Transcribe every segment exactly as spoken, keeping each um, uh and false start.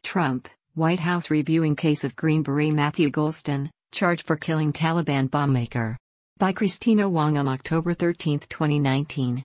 Trump, White House reviewing case of Green Beret Matthew Golston, charged for killing Taliban bombmaker. By Christina Wong on October thirteenth, twenty nineteen.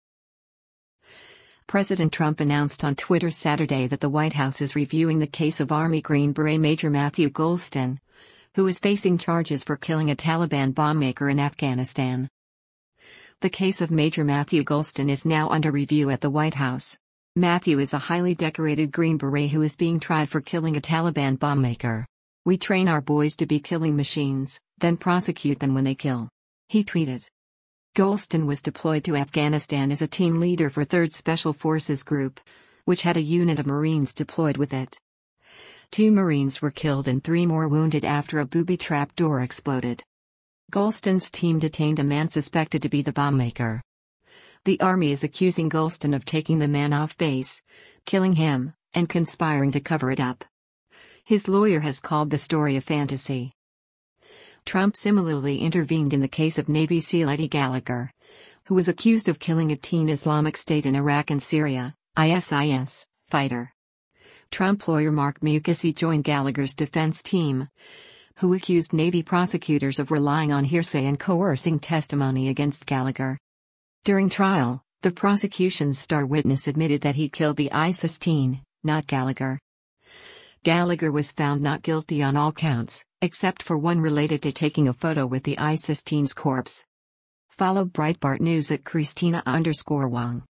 President Trump announced on Twitter Saturday that the White House is reviewing the case of Army Green Beret Major Matthew Golston, who is facing charges for killing a Taliban bombmaker in Afghanistan. The case of Major Matthew Golston is now under review at the White House. Matthew is a highly decorated Green Beret who is being tried for killing a Taliban bombmaker. "We train our boys to be killing machines, then prosecute them when they kill," he tweeted. Golston was deployed to Afghanistan as a team leader for third Special Forces Group, which had a unit of Marines deployed with it. Two Marines were killed and three more wounded after a booby trap door exploded. Golston's team detained a man suspected to be the bombmaker. The Army is accusing Golston of taking the man off base, killing him, and conspiring to cover it up. His lawyer has called the story a fantasy. Trump similarly intervened in the case of Navy SEAL Eddie Gallagher, who was accused of killing a teen Islamic State in Iraq and Syria, I S I S, fighter. Trump lawyer Mark Mukasey joined Gallagher's defense team, who accused Navy prosecutors of relying on hearsay and coercing testimony against Gallagher. During trial, the prosecution's star witness admitted that he killed the ISIS teen, not Gallagher. Gallagher was found not guilty on all counts, except for one related to taking a photo with the ISIS teen's corpse. Follow Breitbart News at Christina underscore Wong.